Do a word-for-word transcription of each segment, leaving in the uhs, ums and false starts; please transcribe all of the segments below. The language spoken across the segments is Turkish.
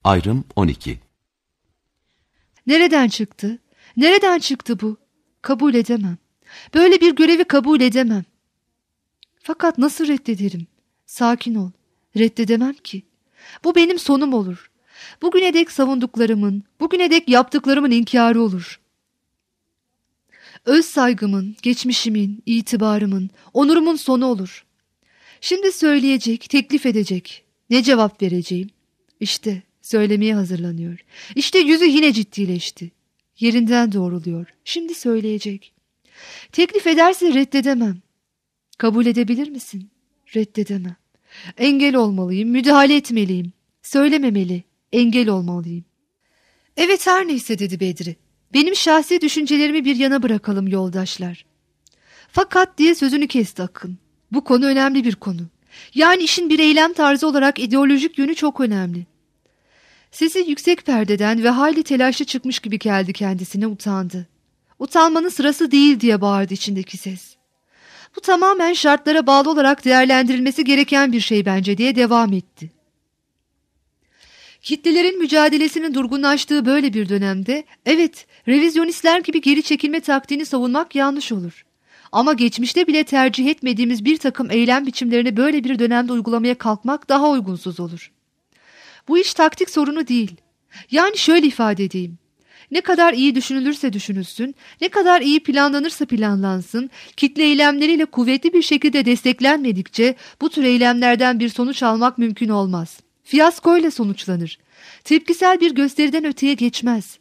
Ayrım on iki. Nereden çıktı? Nereden çıktı bu? Kabul edemem. Böyle bir görevi kabul edemem. Fakat nasıl reddederim? Sakin ol. Reddedemem ki. Bu benim sonum olur. Bugüne dek savunduklarımın, bugüne dek yaptıklarımın inkarı olur. Öz saygımın, geçmişimin, itibarımın, onurumun sonu olur. Şimdi söyleyecek, teklif edecek. Ne cevap vereceğim? İşte söylemeye hazırlanıyor. İşte yüzü yine ciddileşti. Yerinden doğruluyor. Şimdi söyleyecek. Teklif ederse reddedemem. Kabul edebilir misin? Reddedemem. Engel olmalıyım, müdahale etmeliyim. Söylememeli, engel olmalıyım. Evet, her neyse dedi Bedri. Benim şahsi düşüncelerimi bir yana bırakalım yoldaşlar. Fakat diye sözünü kesti Akın. Bu konu önemli bir konu. Yani işin bir eylem tarzı olarak ideolojik yönü çok önemli. Sesi yüksek perdeden ve hayli telaşlı çıkmış gibi geldi kendisine, utandı. Utanmanın sırası değil diye bağırdı içindeki ses. Bu tamamen şartlara bağlı olarak değerlendirilmesi gereken bir şey bence diye devam etti. Kitlelerin mücadelesinin durgunlaştığı böyle bir dönemde evet, revizyonistler gibi geri çekilme taktiğini savunmak yanlış olur. Ama geçmişte bile tercih etmediğimiz bir takım eylem biçimlerini böyle bir dönemde uygulamaya kalkmak daha uygunsuz olur. Bu iş taktik sorunu değil. Yani şöyle ifade edeyim. Ne kadar iyi düşünülürse düşünülsün, ne kadar iyi planlanırsa planlansın, kitle eylemleriyle kuvvetli bir şekilde desteklenmedikçe bu tür eylemlerden bir sonuç almak mümkün olmaz. Fiyaskoyla sonuçlanır. Tepkisel bir gösteriden öteye geçmez.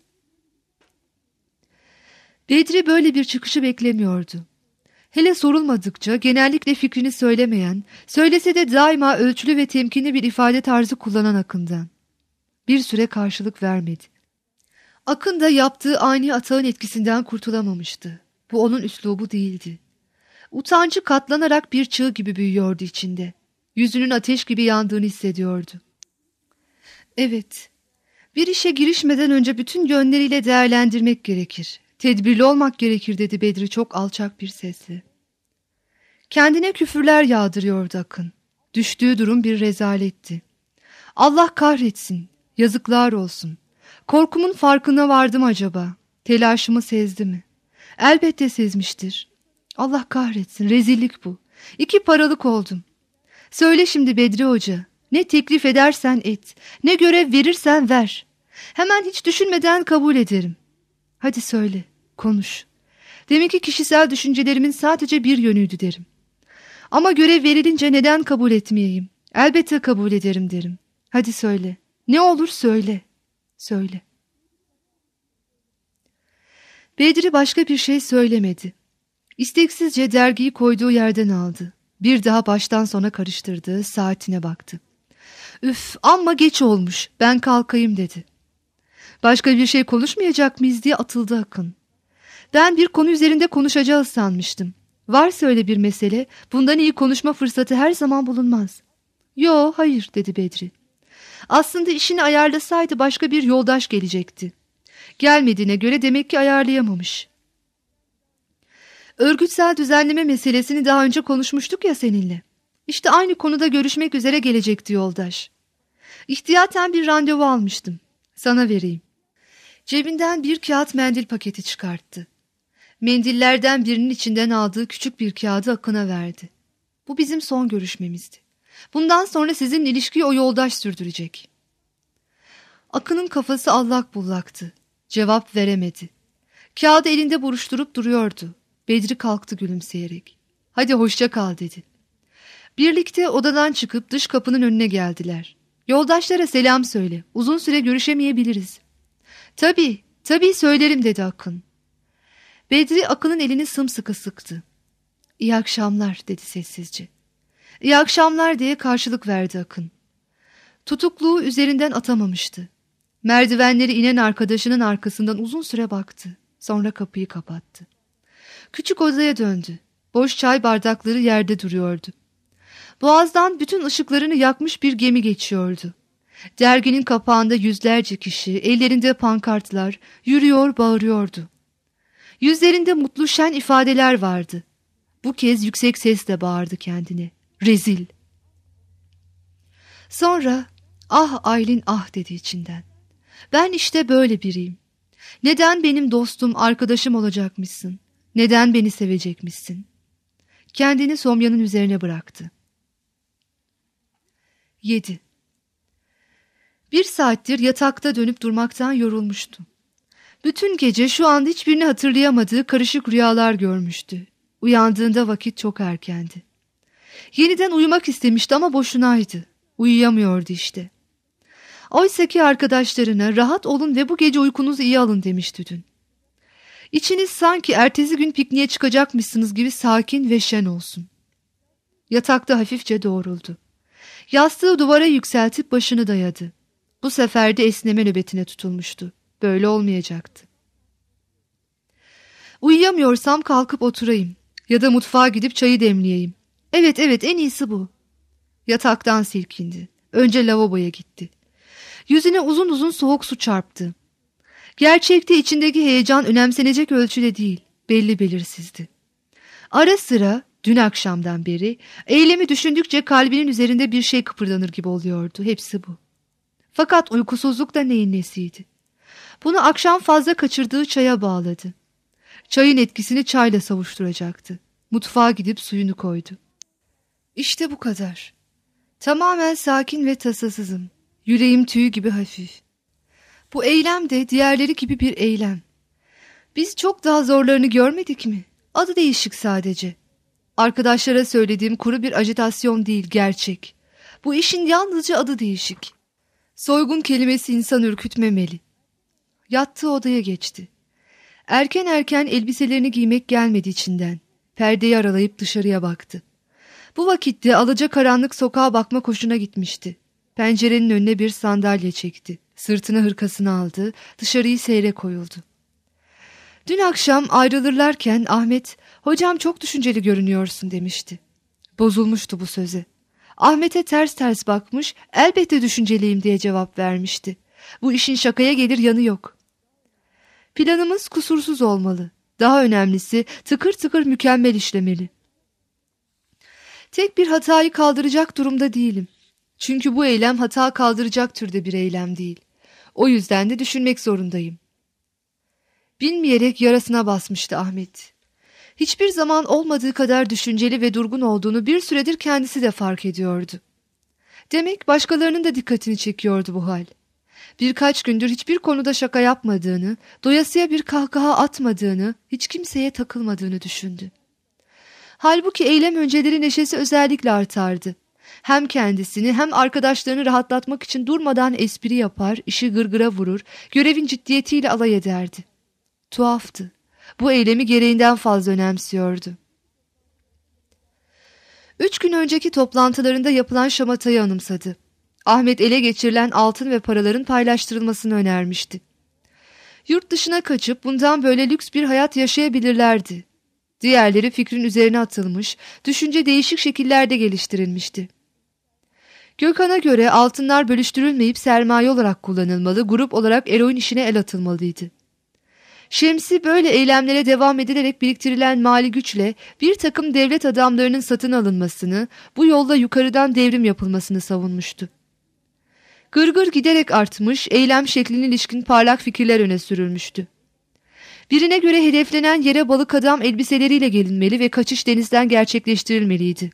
Bedri böyle bir çıkışı beklemiyordu. Hele sorulmadıkça genellikle fikrini söylemeyen, söylese de daima ölçülü ve temkinli bir ifade tarzı kullanan Akın'dan. Bir süre karşılık vermedi. Akın da yaptığı ani atağın etkisinden kurtulamamıştı. Bu onun üslubu değildi. Utancı katlanarak bir çığ gibi büyüyordu içinde. Yüzünün ateş gibi yandığını hissediyordu. Evet, bir işe girişmeden önce bütün yönleriyle değerlendirmek gerekir. Tedbirli olmak gerekir dedi Bedri çok alçak bir sesle. Kendine küfürler yağdırıyordu Akın. Düştüğü durum bir rezaletti. Allah kahretsin, yazıklar olsun. Korkumun farkına vardım acaba? Telaşımı sezdi mi? Elbette sezmiştir. Allah kahretsin, rezillik bu. İki paralık oldum. Söyle şimdi Bedri Hoca, ne teklif edersen et, ne görev verirsen ver. Hemen hiç düşünmeden kabul ederim. Hadi söyle, konuş. Deminki kişisel düşüncelerimin sadece bir yönüydü derim. Ama görev verilince neden kabul etmeyeyim? Elbette kabul ederim derim. Hadi söyle, ne olur söyle, söyle. Bedri başka bir şey söylemedi. İsteksizce dergiyi koyduğu yerden aldı. Bir daha baştan sona karıştırdı, saatine baktı. Üf, amma geç olmuş, ben kalkayım dedi. Başka bir şey konuşmayacak mıyız diye atıldı Akın. Ben bir konu üzerinde konuşacağız sanmıştım. Varsa öyle bir mesele, bundan iyi konuşma fırsatı her zaman bulunmaz. Yo, hayır dedi Bedri. Aslında işini ayarlasaydı başka bir yoldaş gelecekti. Gelmediğine göre demek ki ayarlayamamış. Örgütsel düzenleme meselesini daha önce konuşmuştuk ya seninle. İşte aynı konuda görüşmek üzere gelecekti yoldaş. İhtiyaten bir randevu almıştım. Sana vereyim. Cebinden bir kağıt mendil paketi çıkarttı. Mendillerden birinin içinden aldığı küçük bir kağıdı Akın'a verdi. Bu bizim son görüşmemizdi. Bundan sonra sizin ilişkiyi o yoldaş sürdürecek. Akın'ın kafası allak bullaktı. Cevap veremedi. Kağıdı elinde buruşturup duruyordu. Bedri kalktı gülümseyerek. Hadi hoşça kal dedi. Birlikte odadan çıkıp dış kapının önüne geldiler. Yoldaşlara selam söyle. Uzun süre görüşemeyebiliriz. Tabii, tabii söylerim dedi Akın. Bedri Akın'ın elini sımsıkı sıktı. İyi akşamlar dedi sessizce. İyi akşamlar diye karşılık verdi Akın. Tutukluğu üzerinden atamamıştı. Merdivenleri inen arkadaşının arkasından uzun süre baktı. Sonra kapıyı kapattı. Küçük odaya döndü. Boş çay bardakları yerde duruyordu. Boğazdan bütün ışıklarını yakmış bir gemi geçiyordu. Derginin kapağında yüzlerce kişi, ellerinde pankartlar, yürüyor bağırıyordu. Yüzlerinde mutlu şen ifadeler vardı. Bu kez yüksek sesle bağırdı kendine. Rezil. Sonra Ah Aylin ah dedi içinden. Ben işte böyle biriyim. Neden benim dostum, arkadaşım olacakmışsın? Neden beni sevecekmişsin? Kendini Somya'nın üzerine bıraktı. yedi. Bir saattir yatakta dönüp durmaktan yorulmuştu. Bütün gece şu anda hiçbirini hatırlayamadığı karışık rüyalar görmüştü. Uyandığında vakit çok erkendi. Yeniden uyumak istemişti ama boşunaydı. Uyuyamıyordu işte. Oysaki arkadaşlarına rahat olun ve bu gece uykunuzu iyi alın demişti dün. İçiniz sanki ertesi gün pikniğe çıkacakmışsınız gibi sakin ve şen olsun. Yatakta hafifçe doğruldu. Yastığı duvara yükseltip başını dayadı. Bu sefer de esneme nöbetine tutulmuştu. Böyle olmayacaktı. Uyuyamıyorsam kalkıp oturayım ya da mutfağa gidip çayı demleyeyim. Evet evet en iyisi bu. Yataktan silkindi. Önce lavaboya gitti. Yüzüne uzun uzun soğuk su çarptı. Gerçekte içindeki heyecan önemsenecek ölçüde değil, belli belirsizdi. Ara sıra dün akşamdan beri eylemi düşündükçe kalbinin üzerinde bir şey kıpırdanır gibi oluyordu. Hepsi bu. Fakat uykusuzluk da neyin nesiydi? Bunu akşam fazla kaçırdığı çaya bağladı. Çayın etkisini çayla savuşturacaktı. Mutfağa gidip suyunu koydu. İşte bu kadar. Tamamen sakin ve tasasızım. Yüreğim tüy gibi hafif. Bu eylem de diğerleri gibi bir eylem. Biz çok daha zorlarını görmedik mi? Adı değişik sadece. Arkadaşlara söylediğim kuru bir ajitasyon değil, gerçek. Bu işin yalnızca adı değişik. Soygun kelimesi insan ürkütmemeli. Yattığı odaya geçti. Erken erken elbiselerini giymek gelmedi içinden. Perdeyi aralayıp dışarıya baktı. Bu vakitte alacakaranlık sokağa bakma hoşuna gitmişti. Pencerenin önüne bir sandalye çekti. Sırtına hırkasını aldı, dışarıyı seyre koyuldu. Dün akşam ayrılırlarken Ahmet, "Hocam çok düşünceli görünüyorsun" demişti. Bozulmuştu bu söze. Ahmet'e ters ters bakmış, "Elbette düşünceliyim" diye cevap vermişti. Bu işin şakaya gelir yanı yok. Planımız kusursuz olmalı. Daha önemlisi tıkır tıkır mükemmel işlemeli. Tek bir hatayı kaldıracak durumda değilim. Çünkü bu eylem hata kaldıracak türde bir eylem değil. O yüzden de düşünmek zorundayım. Bilmeyerek yarasına basmıştı Ahmet. Hiçbir zaman olmadığı kadar düşünceli ve durgun olduğunu bir süredir kendisi de fark ediyordu. Demek başkalarının da dikkatini çekiyordu bu hal. Birkaç gündür hiçbir konuda şaka yapmadığını, doyasıya bir kahkaha atmadığını, hiç kimseye takılmadığını düşündü. Halbuki eylem önceleri neşesi özellikle artardı. Hem kendisini hem arkadaşlarını rahatlatmak için durmadan espri yapar, işi gırgıra vurur, görevin ciddiyetiyle alay ederdi. Tuhaftı. Bu eylemi gereğinden fazla önemsiyordu. Üç gün önceki toplantılarında yapılan şamatayı anımsadı. Ahmet ele geçirilen altın ve paraların paylaştırılmasını önermişti. Yurt dışına kaçıp bundan böyle lüks bir hayat yaşayabilirlerdi. Diğerleri fikrin üzerine atılmış, düşünce değişik şekillerde geliştirilmişti. Gökhan'a göre altınlar bölüştürülmeyip sermaye olarak kullanılmalı, grup olarak eroin işine el atılmalıydı. Şemsi böyle eylemlere devam edilerek biriktirilen mali güçle bir takım devlet adamlarının satın alınmasını, bu yolla yukarıdan devrim yapılmasını savunmuştu. Gırgır giderek artmış, eylem şekline ilişkin parlak fikirler öne sürülmüştü. Birine göre hedeflenen yere balık adam elbiseleriyle gelinmeli ve kaçış denizden gerçekleştirilmeliydi.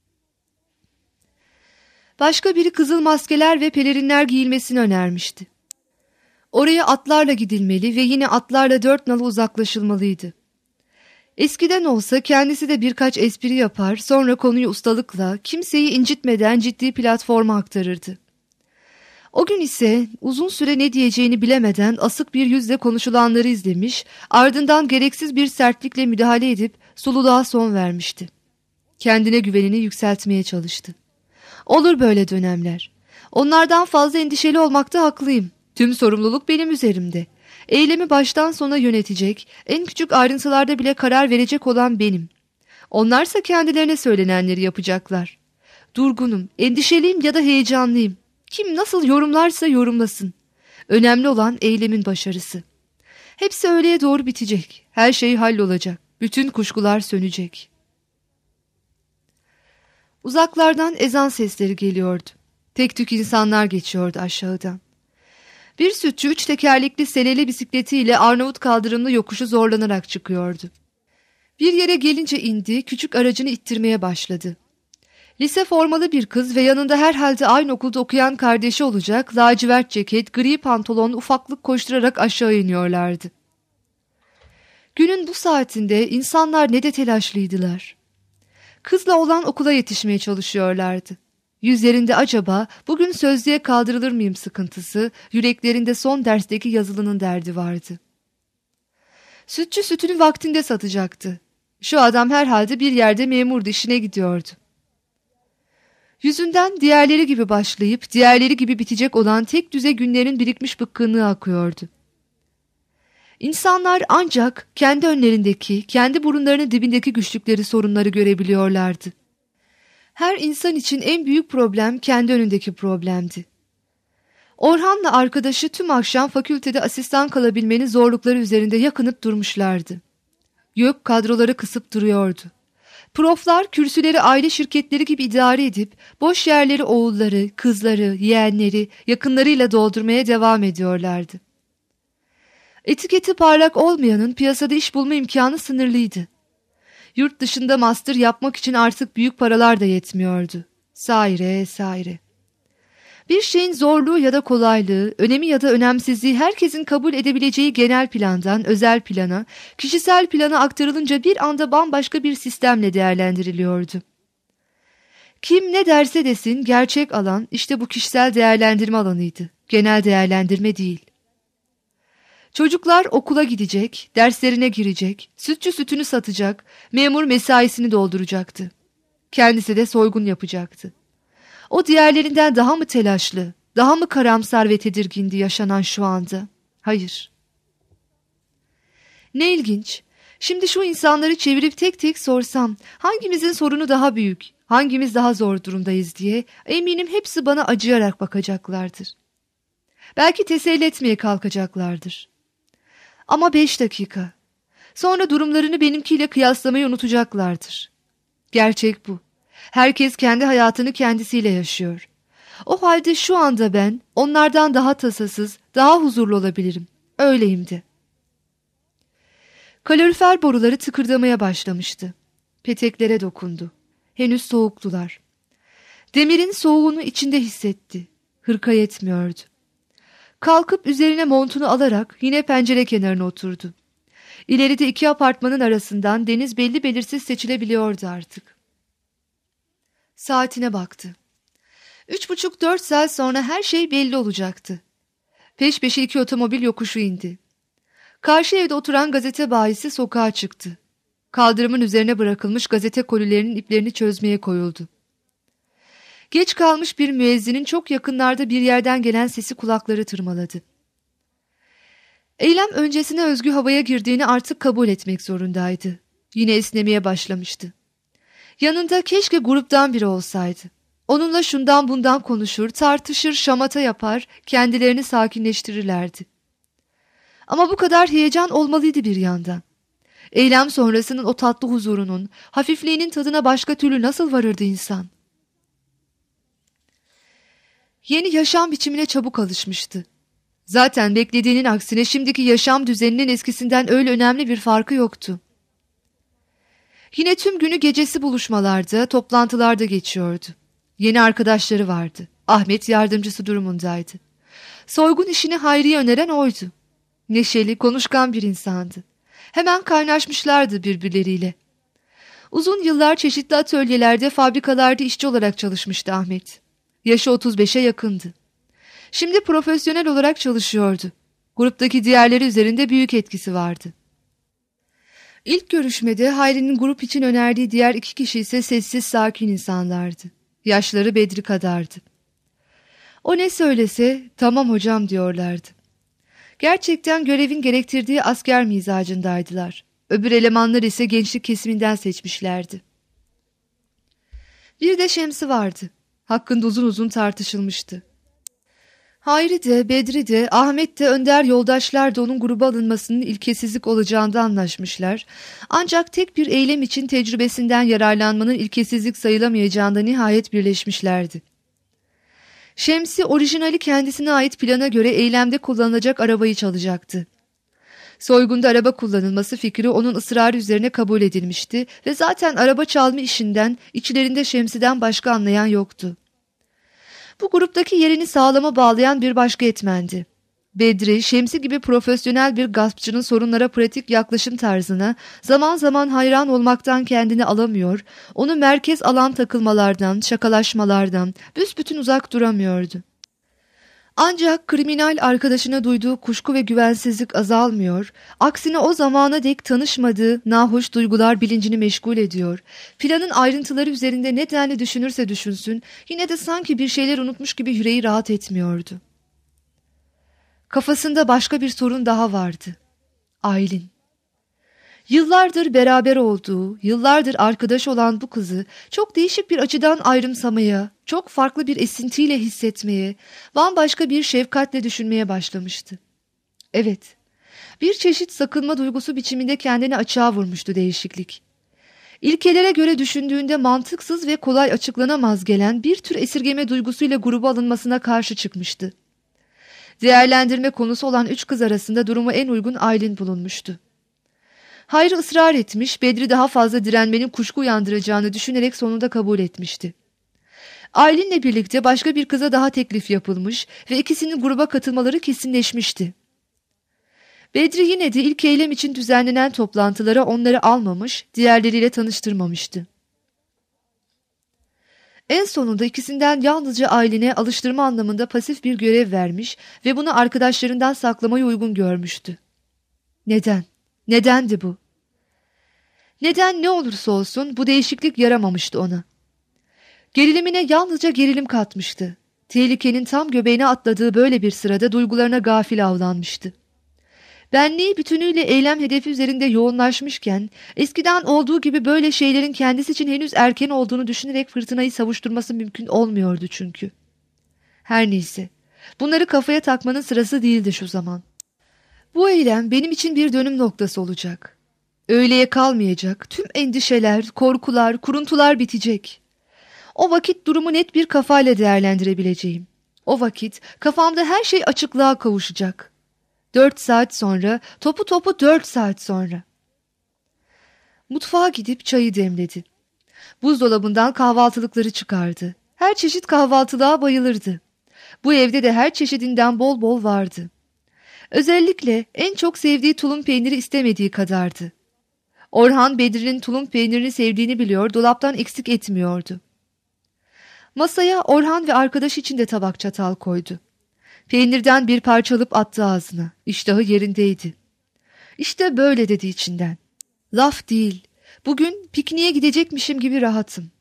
Başka biri kızıl maskeler ve pelerinler giyilmesini önermişti. Oraya atlarla gidilmeli ve yine atlarla dört nala uzaklaşılmalıydı. Eskiden olsa kendisi de birkaç espri yapar, sonra konuyu ustalıkla, kimseyi incitmeden ciddi platforma aktarırdı. O gün ise uzun süre ne diyeceğini bilemeden asık bir yüzle konuşulanları izlemiş, ardından gereksiz bir sertlikle müdahale edip sululuğa son vermişti. Kendine güvenini yükseltmeye çalıştı. Olur böyle dönemler. Onlardan fazla endişeli olmakta haklıyım. Tüm sorumluluk benim üzerimde. Eylemi baştan sona yönetecek, en küçük ayrıntılarda bile karar verecek olan benim. Onlarsa kendilerine söylenenleri yapacaklar. Durgunum, endişeliyim ya da heyecanlıyım. Kim nasıl yorumlarsa yorumlasın. Önemli olan eylemin başarısı. Hepsi öğleye doğru bitecek. Her şey hallolacak. Bütün kuşkular sönecek. Uzaklardan ezan sesleri geliyordu. Tek tük insanlar geçiyordu aşağıdan. Bir sütçü üç tekerlekli seleli bisikletiyle Arnavut kaldırımlı yokuşu zorlanarak çıkıyordu. Bir yere gelince indi, küçük aracını ittirmeye başladı. Lise formalı bir kız ve yanında herhalde aynı okulda okuyan kardeşi olacak, lacivert ceket, gri pantolon, ufaklık koşturarak aşağı iniyorlardı. Günün bu saatinde insanlar ne de telaşlıydılar. Kızla olan okula yetişmeye çalışıyorlardı. Yüzlerinde acaba bugün sözlüğe kaldırılır mıyım sıkıntısı, yüreklerinde son dersteki yazılının derdi vardı. Sütçü sütünü vaktinde satacaktı. Şu adam herhalde bir yerde memur işine gidiyordu. Yüzünden diğerleri gibi başlayıp diğerleri gibi bitecek olan tek düze günlerin birikmiş bıkkınlığı akıyordu. İnsanlar ancak kendi önlerindeki, kendi burunlarının dibindeki güçlükleri, sorunları görebiliyorlardı. Her insan için en büyük problem kendi önündeki problemdi. Orhan'la arkadaşı tüm akşam fakültede asistan kalabilmenin zorlukları üzerinde yakınıp durmuşlardı. YÖK kadroları kısıp duruyordu. Proflar kürsüleri aile şirketleri gibi idare edip boş yerleri oğulları, kızları, yeğenleri, yakınlarıyla doldurmaya devam ediyorlardı. Etiketi parlak olmayanın piyasada iş bulma imkanı sınırlıydı. Yurt dışında master yapmak için artık büyük paralar da yetmiyordu. Saire saire. Bir şeyin zorluğu ya da kolaylığı, önemi ya da önemsizliği herkesin kabul edebileceği genel plandan özel plana, kişisel plana aktarılınca bir anda bambaşka bir sistemle değerlendiriliyordu. Kim ne derse desin gerçek alan işte bu kişisel değerlendirme alanıydı, genel değerlendirme değil. Çocuklar okula gidecek, derslerine girecek, sütçü sütünü satacak, memur mesaisini dolduracaktı. Kendisi de soygun yapacaktı. O diğerlerinden daha mı telaşlı, daha mı karamsar ve tedirgindi yaşanan şu anda? Hayır. Ne ilginç. Şimdi şu insanları çevirip tek tek sorsam, hangimizin sorunu daha büyük, hangimiz daha zor durumdayız diye, eminim hepsi bana acıyarak bakacaklardır. Belki teselli etmeye kalkacaklardır. Ama beş dakika. Sonra durumlarını benimkiyle kıyaslamayı unutacaklardır. Gerçek bu. Herkes kendi hayatını kendisiyle yaşıyor. O halde şu anda ben onlardan daha tasasız, daha huzurlu olabilirim. Öyleyim de. Kalorifer boruları tıkırdamaya başlamıştı. Peteklere dokundu. Henüz soğuktular. Demirin soğuğunu içinde hissetti. Hırka yetmiyordu. Kalkıp üzerine montunu alarak yine pencere kenarına oturdu. İleride iki apartmanın arasından deniz belli belirsiz seçilebiliyordu artık. Saatine baktı. Üç buçuk dört saat sonra her şey belli olacaktı. Peş peşe iki otomobil yokuşu indi. Karşı evde oturan gazete bayisi sokağa çıktı. Kaldırımın üzerine bırakılmış gazete kolilerinin iplerini çözmeye koyuldu. Geç kalmış bir müezzinin çok yakınlarda bir yerden gelen sesi kulakları tırmaladı. Eylem öncesine özgü havaya girdiğini artık kabul etmek zorundaydı. Yine esnemeye başlamıştı. Yanında keşke gruptan biri olsaydı. Onunla şundan bundan konuşur, tartışır, şamata yapar, kendilerini sakinleştirirlerdi. Ama bu kadar heyecan olmalıydı bir yandan. Eylem sonrasının o tatlı huzurunun, hafifliğinin tadına başka türlü nasıl varırdı insan? Yeni yaşam biçimine çabuk alışmıştı. Zaten beklediğinin aksine şimdiki yaşam düzeninin eskisinden öyle önemli bir farkı yoktu. Yine tüm günü gecesi buluşmalarda, toplantılarda geçiyordu. Yeni arkadaşları vardı. Ahmet yardımcısı durumundaydı. Soygun işini Hayri'ye öneren oydu. Neşeli, konuşkan bir insandı. Hemen kaynaşmışlardı birbirleriyle. Uzun yıllar çeşitli atölyelerde, fabrikalarda işçi olarak çalışmıştı Ahmet. Yaşı otuz beşe yakındı. Şimdi profesyonel olarak çalışıyordu. Gruptaki diğerleri üzerinde büyük etkisi vardı. İlk görüşmede Hayri'nin grup için önerdiği diğer iki kişi ise sessiz, sakin insanlardı. Yaşları Bedri kadardı. O ne söylese tamam hocam diyorlardı. Gerçekten görevin gerektirdiği asker mizacındaydılar. Öbür elemanlar ise gençlik kesiminden seçmişlerdi. Bir de Şemsi vardı. Hakkında uzun uzun tartışılmıştı. Hayri de, Bedri de, Ahmet de, Önder yoldaşlar da onun gruba alınmasının ilkesizlik olacağında anlaşmışlar. Ancak tek bir eylem için tecrübesinden yararlanmanın ilkesizlik sayılamayacağında nihayet birleşmişlerdi. Şemsi orijinali kendisine ait plana göre eylemde kullanılacak arabayı çalacaktı. Soygunda araba kullanılması fikri onun ısrarı üzerine kabul edilmişti ve zaten araba çalma işinden içlerinde Şemsi'den başka anlayan yoktu. Bu gruptaki yerini sağlama bağlayan bir başka etmendi. Bedri, Şemsi gibi profesyonel bir gaspçının sorunlara pratik yaklaşım tarzına zaman zaman hayran olmaktan kendini alamıyor, onu merkez alan takılmalardan, şakalaşmalardan büsbütün uzak duramıyordu. Ancak kriminal arkadaşına duyduğu kuşku ve güvensizlik azalmıyor, aksine o zamana dek tanışmadığı nahoş duygular bilincini meşgul ediyor. Planın ayrıntıları üzerinde ne denli düşünürse düşünsün, yine de sanki bir şeyler unutmuş gibi yüreği rahat etmiyordu. Kafasında başka bir sorun daha vardı. Aylin. Yıllardır beraber olduğu, yıllardır arkadaş olan bu kızı çok değişik bir açıdan ayrımsamaya, çok farklı bir esintiyle hissetmeye, bambaşka bir şefkatle düşünmeye başlamıştı. Evet, bir çeşit sakınma duygusu biçiminde kendini açığa vurmuştu değişiklik. İlkelere göre düşündüğünde mantıksız ve kolay açıklanamaz gelen bir tür esirgeme duygusuyla gruba alınmasına karşı çıkmıştı. Değerlendirme konusu olan üç kız arasında durumu en uygun Aylin bulunmuştu. Hayri ısrar etmiş, Bedri daha fazla direnmenin kuşku uyandıracağını düşünerek sonunda kabul etmişti. Aylin'le birlikte başka bir kıza daha teklif yapılmış ve ikisinin gruba katılmaları kesinleşmişti. Bedri yine de ilk eylem için düzenlenen toplantılara onları almamış, diğerleriyle tanıştırmamıştı. En sonunda ikisinden yalnızca Aylin'e alıştırma anlamında pasif bir görev vermiş ve bunu arkadaşlarından saklamayı uygun görmüştü. Neden? Nedendi bu? Neden ne olursa olsun bu değişiklik yaramamıştı ona. Gerilimine yalnızca gerilim katmıştı. Tehlikenin tam göbeğine atladığı böyle bir sırada duygularına gafil avlanmıştı. Benliği bütünüyle eylem hedefi üzerinde yoğunlaşmışken, eskiden olduğu gibi böyle şeylerin kendisi için henüz erken olduğunu düşünerek fırtınayı savuşturması mümkün olmuyordu çünkü. Her neyse, bunları kafaya takmanın sırası değildi şu zaman. Bu eylem benim için bir dönüm noktası olacak. Öğleye kalmayacak, tüm endişeler, korkular, kuruntular bitecek. O vakit durumu net bir kafayla değerlendirebileceğim. O vakit kafamda her şey açıklığa kavuşacak. Dört saat sonra, topu topu dört saat sonra. Mutfağa gidip çayı demledi. Buzdolabından kahvaltılıkları çıkardı. Her çeşit kahvaltılığa bayılırdı. Bu evde de her çeşidinden bol bol vardı. Özellikle en çok sevdiği tulum peyniri istemediği kadardı. Orhan Bedri'nin tulum peynirini sevdiğini biliyor, dolaptan eksik etmiyordu. Masaya Orhan ve arkadaş için de tabak çatal koydu. Peynirden bir parça alıp attı ağzına. İştahı yerindeydi. İşte böyle dedi içinden. Laf değil. Bugün pikniğe gidecekmişim gibi rahatım.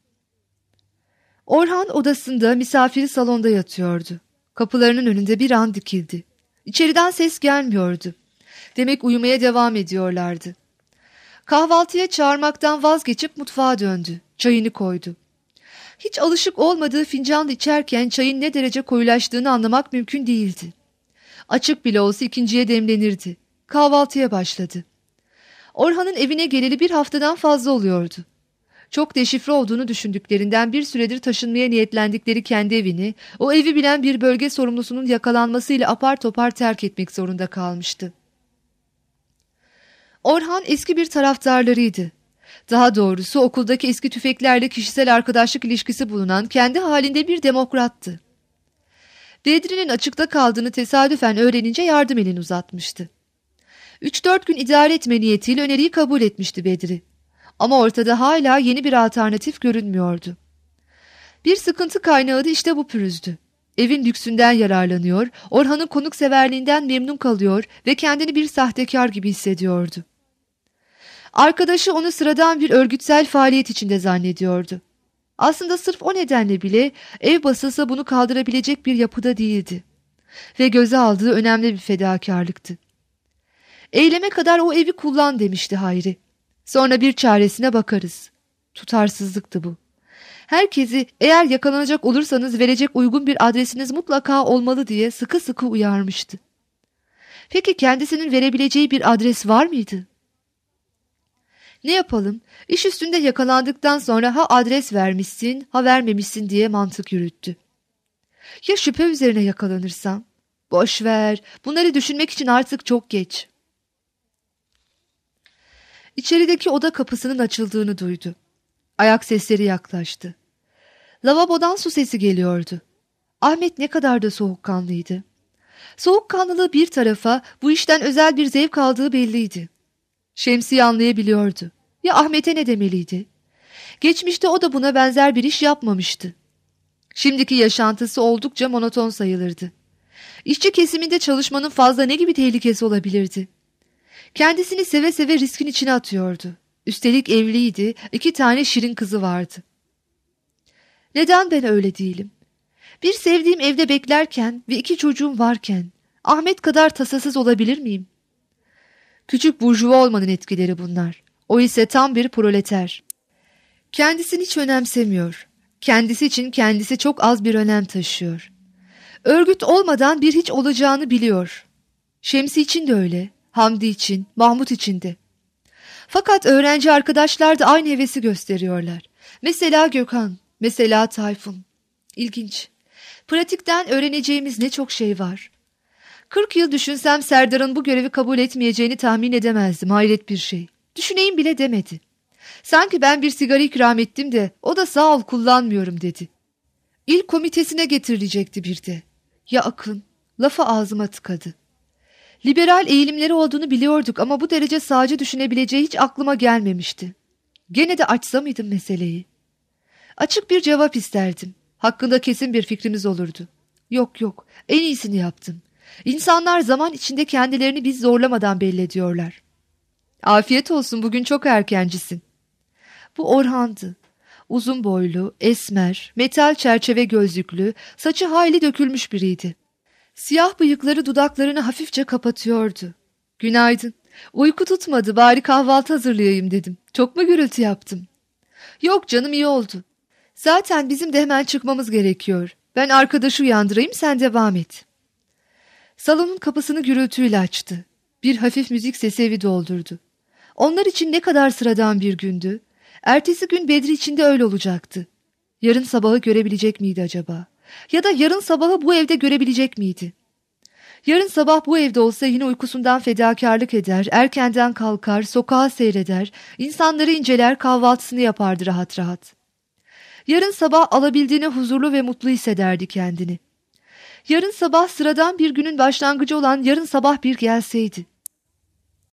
Orhan odasında, misafiri salonda yatıyordu. Kapılarının önünde bir an dikildi. İçeriden ses gelmiyordu. Demek uyumaya devam ediyorlardı. Kahvaltıya çağırmaktan vazgeçip mutfağa döndü. Çayını koydu. Hiç alışık olmadığı fincanla içerken çayın ne derece koyulaştığını anlamak mümkün değildi. Açık bile olsa ikinciye demlenirdi. Kahvaltıya başladı. Orhan'ın evine geleli bir haftadan fazla oluyordu. Çok deşifre olduğunu düşündüklerinden bir süredir taşınmaya niyetlendikleri kendi evini, o evi bilen bir bölge sorumlusunun yakalanmasıyla apar topar terk etmek zorunda kalmıştı. Orhan eski bir taraftarlarıydı. Daha doğrusu okuldaki eski tüfeklerle kişisel arkadaşlık ilişkisi bulunan kendi halinde bir demokrattı. Bedri'nin açıkta kaldığını tesadüfen öğrenince yardım elini uzatmıştı. Üç dört gün idare etme niyetiyle öneriyi kabul etmişti Bedri. Ama ortada hala yeni bir alternatif görünmüyordu. Bir sıkıntı kaynağı da işte bu pürüzdü. Evin lüksünden yararlanıyor, Orhan'ın konukseverliğinden memnun kalıyor ve kendini bir sahtekar gibi hissediyordu. Arkadaşı onu sıradan bir örgütsel faaliyet içinde zannediyordu. Aslında sırf o nedenle bile ev basılsa bunu kaldırabilecek bir yapıda değildi. Ve göze aldığı önemli bir fedakarlıktı. Eyleme kadar o evi kullan demişti Hayri. Sonra bir çaresine bakarız. Tutarsızlıktı bu. Herkesi eğer yakalanacak olursanız verecek uygun bir adresiniz mutlaka olmalı diye sıkı sıkı uyarmıştı. Peki kendisinin verebileceği bir adres var mıydı? Ne yapalım? İş üstünde yakalandıktan sonra ha adres vermişsin, ha vermemişsin diye mantık yürüttü. Ya şüphe üzerine yakalanırsam? Boş ver, bunları düşünmek için artık çok geç. İçerideki oda kapısının açıldığını duydu. Ayak sesleri yaklaştı. Lavabodan su sesi geliyordu. Ahmet ne kadar da soğukkanlıydı. Soğukkanlılığı bir tarafa, bu işten özel bir zevk aldığı belliydi. Şemsi'yi anlayabiliyordu. Ya Ahmet'e ne demeliydi? Geçmişte o da buna benzer bir iş yapmamıştı. Şimdiki yaşantısı oldukça monoton sayılırdı. İşçi kesiminde çalışmanın fazla ne gibi tehlikesi olabilirdi? Kendisini seve seve riskin içine atıyordu. Üstelik evliydi, iki tane şirin kızı vardı. Neden ben öyle değilim? Bir sevdiğim evde beklerken ve iki çocuğum varken Ahmet kadar tasasız olabilir miyim? Küçük burjuva olmanın etkileri bunlar. O ise tam bir proleter. Kendisini hiç önemsemiyor. Kendisi için kendisi çok az bir önem taşıyor. Örgüt olmadan bir hiç olacağını biliyor. Şemsi için de öyle, Hamdi için, Mahmut için de. Fakat öğrenci arkadaşlar da aynı hevesi gösteriyorlar. Mesela Gökhan, mesela Tayfun. İlginç. Pratikten öğreneceğimiz ne çok şey var. Kırk yıl düşünsem Serdar'ın bu görevi kabul etmeyeceğini tahmin edemezdim. Hayret bir şey. Düşüneyim bile demedi. Sanki ben bir sigara ikram ettim de o da sağ ol kullanmıyorum dedi. İl komitesine getirilecekti bir de. Ya Akın? Lafı ağzıma tıkadı. Liberal eğilimleri olduğunu biliyorduk ama bu derece sağcı düşünebileceği hiç aklıma gelmemişti. Gene de açsa mıydım meseleyi? Açık bir cevap isterdim. Hakkında kesin bir fikrimiz olurdu. Yok yok, en iyisini yaptım. İnsanlar zaman içinde kendilerini biz zorlamadan belli ediyorlar. Afiyet olsun, bugün çok erkencisin. Bu Orhan'dı. Uzun boylu, esmer, metal çerçeve gözlüklü, saçı hayli dökülmüş biriydi. Siyah bıyıkları dudaklarını hafifçe kapatıyordu. Günaydın. Uyku tutmadı, bari kahvaltı hazırlayayım dedim. Çok mu gürültü yaptım? Yok canım, iyi oldu. Zaten bizim de hemen çıkmamız gerekiyor. Ben arkadaşı uyandırayım, sen devam et. Salonun kapısını gürültüyle açtı. Bir hafif müzik sesi evi doldurdu. Onlar için ne kadar sıradan bir gündü. Ertesi gün Bedri için de öyle olacaktı. Yarın sabahı görebilecek miydi acaba? Ya da yarın sabahı bu evde görebilecek miydi? Yarın sabah bu evde olsa yine uykusundan fedakarlık eder, erkenden kalkar, sokağa seyreder, insanları inceler, kahvaltısını yapardı rahat rahat. Yarın sabah alabildiğine huzurlu ve mutlu hissederdi kendini. Yarın sabah sıradan bir günün başlangıcı olan yarın sabah bir gelseydi.